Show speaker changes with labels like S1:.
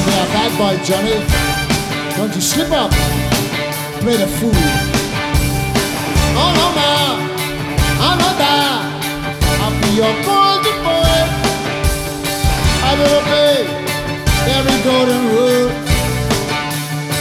S1: Yeah, bad boy Johnny. Don't you slip up. Play the fool. Oh no, man. I'm not that. I'll be your golden boy. I will obey every golden rule.